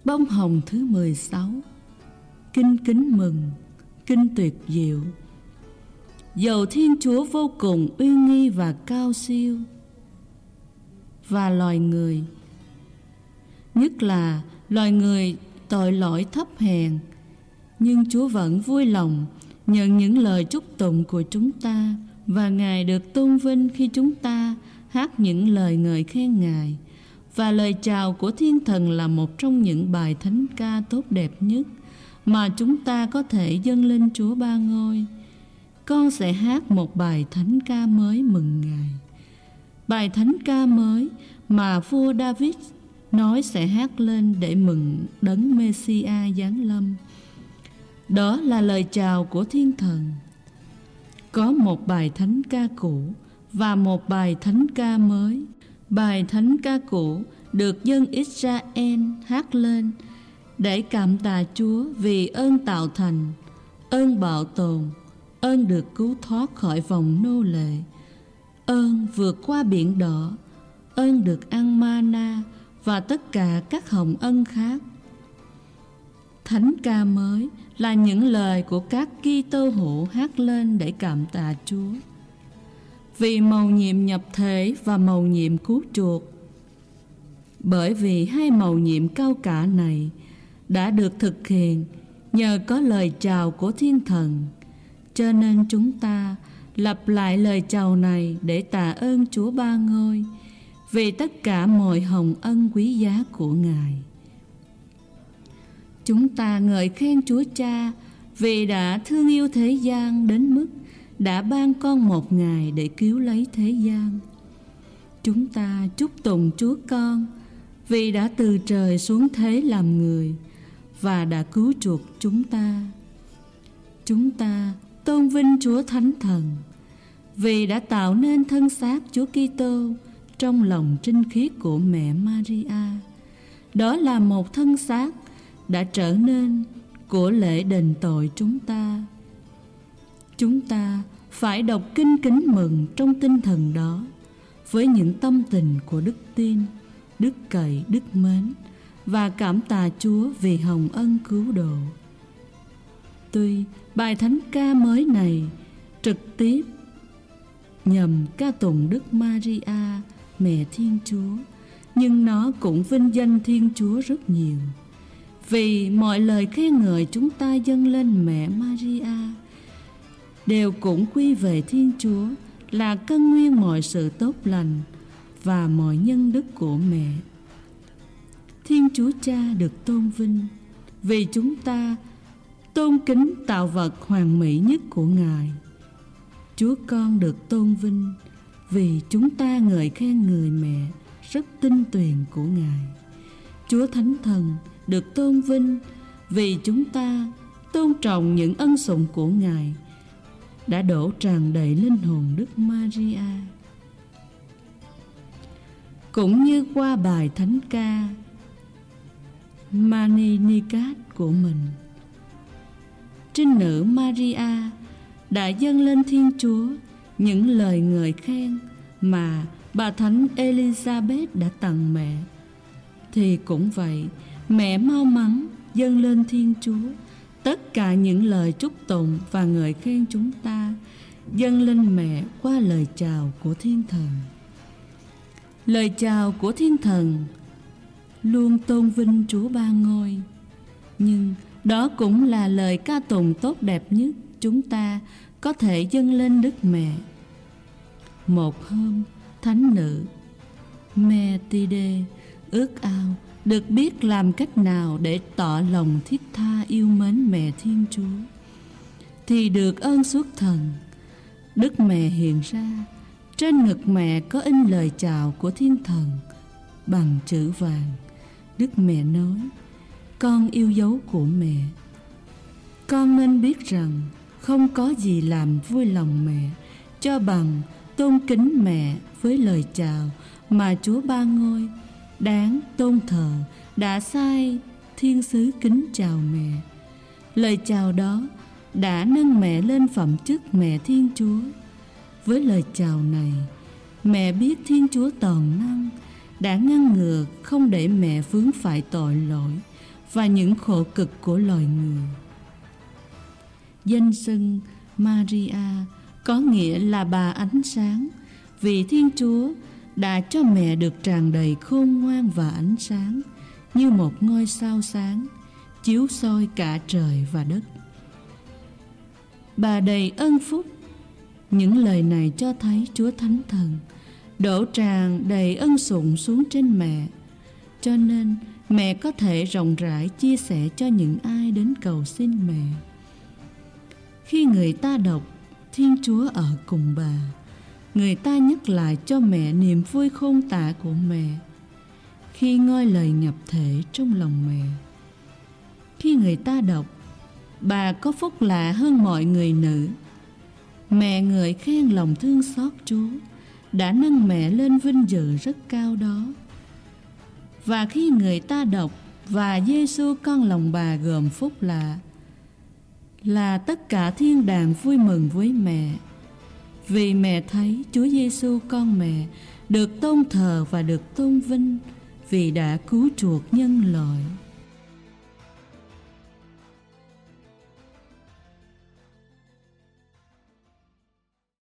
Bông hồng thứ 16. Kinh kính mừng, kinh tuyệt diệu. Dầu Thiên Chúa vô cùng uy nghi và cao siêu, và loài người, nhất là loài người tội lỗi thấp hèn, nhưng Chúa vẫn vui lòng nhận những lời chúc tụng của chúng ta, và Ngài được tôn vinh khi chúng ta hát những lời ngợi khen Ngài. Và lời chào của thiên thần là một trong những bài thánh ca tốt đẹp nhất mà chúng ta có thể dâng lên Chúa Ba Ngôi. Con sẽ hát một bài thánh ca mới mừng Ngài. Bài thánh ca mới mà vua David nói sẽ hát lên để mừng đấng Mê-si-a giáng lâm. Đó là lời chào của thiên thần. Có một bài thánh ca cũ và một bài thánh ca mới. Bài thánh ca cũ được dân Israel hát lên để cảm tạ Chúa vì ơn tạo thành, ơn bảo tồn, ơn được cứu thoát khỏi vòng nô lệ, ơn vượt qua biển đỏ, ơn được ăn mana và tất cả các hồng ân khác. Thánh ca mới là những lời của các Kitô hữu hát lên để cảm tạ Chúa vì mầu nhiệm nhập thể và mầu nhiệm cứu chuộc. Bởi vì hai mầu nhiệm cao cả này đã được thực hiện nhờ có lời chào của thiên thần, cho nên chúng ta lặp lại lời chào này để tạ ơn Chúa Ba Ngôi vì tất cả mọi hồng ân quý giá của Ngài. Chúng ta ngợi khen Chúa Cha vì đã thương yêu thế gian đến mức đã ban con một Ngài để cứu lấy thế gian. Chúng ta chúc tụng Chúa Con vì đã từ trời xuống thế làm người và đã cứu chuộc chúng ta. Chúng ta tôn vinh Chúa Thánh Thần vì đã tạo nên thân xác Chúa Kitô trong lòng trinh khiết của mẹ Maria. Đó là một thân xác đã trở nên của lễ đền tội chúng ta. Chúng ta phải đọc kinh kính mừng trong tinh thần đó, với những tâm tình của đức tin, đức cậy, đức mến và cảm tạ Chúa vì hồng ân cứu độ. Tuy bài thánh ca mới này trực tiếp nhằm ca tụng Đức Maria, mẹ Thiên Chúa, nhưng nó cũng vinh danh Thiên Chúa rất nhiều. Vì mọi lời khen ngợi chúng ta dâng lên mẹ Maria đều cũng quy về Thiên Chúa, là căn nguyên mọi sự tốt lành và mọi nhân đức của mẹ. Thiên Chúa Cha được tôn vinh vì chúng ta tôn kính tạo vật hoàn mỹ nhất của Ngài. Chúa Con được tôn vinh vì chúng ta ngợi khen người mẹ rất tinh tuyền của Ngài. Chúa Thánh Thần được tôn vinh vì chúng ta tôn trọng những ân sủng của Ngài đã đổ tràn đầy linh hồn Đức Maria. Cũng như qua bài thánh ca Magnificat của mình, trinh nữ Maria đã dâng lên Thiên Chúa những lời ngợi khen mà bà thánh Elizabeth đã tặng mẹ, thì cũng vậy, mẹ mau mắn dâng lên Thiên Chúa tất cả những lời chúc tụng và ngợi khen chúng ta dâng lên mẹ qua lời chào của thiên thần. Lời chào của thiên thần luôn tôn vinh Chúa Ba Ngôi, nhưng đó cũng là lời ca tụng tốt đẹp nhất chúng ta có thể dâng lên Đức Mẹ. Một hôm, thánh nữ Methide ước ao được biết làm cách nào để tỏ lòng thiết tha yêu mến mẹ Thiên Chúa, thì được ơn xuất thần. Đức Mẹ hiện ra, trên ngực mẹ có in lời chào của thiên thần bằng chữ vàng. Đức Mẹ nói: con yêu dấu của mẹ. Con nên biết rằng không có gì làm vui lòng mẹ cho bằng tôn kính mẹ với lời chào mà Chúa Ba Ngôi đáng tôn thờ đã sai thiên sứ kính chào mẹ. Lời chào đó đã nâng mẹ lên phẩm chức mẹ Thiên Chúa. Với lời chào này, mẹ biết Thiên Chúa toàn năng đã ngăn ngừa không để mẹ vướng phải tội lỗi và những khổ cực của loài người. Danh xưng Maria có nghĩa là bà ánh sáng, vì Thiên Chúa đã cho mẹ được tràn đầy khôn ngoan và ánh sáng, như một ngôi sao sáng chiếu soi cả trời và đất. Bà đầy ân phúc. Những lời này cho thấy Chúa Thánh Thần đổ tràn đầy ân sủng xuống trên mẹ, cho nên mẹ có thể rộng rãi chia sẻ cho những ai đến cầu xin mẹ. Khi người ta đọc Thiên Chúa ở cùng bà, người ta nhắc lại cho mẹ niềm vui khôn tả của mẹ khi ngôi lời nhập thể trong lòng mẹ. Khi người ta đọc bà có phúc lạ hơn mọi người nữ, mẹ ngợi khen lòng thương xót Chúa đã nâng mẹ lên vinh dự rất cao đó. Và khi người ta đọc và Giêsu con lòng bà gồm phúc lạ, là tất cả thiên đàng vui mừng với mẹ, vì mẹ thấy Chúa Giêsu con mẹ được tôn thờ và được tôn vinh vì đã cứu chuộc nhân loại.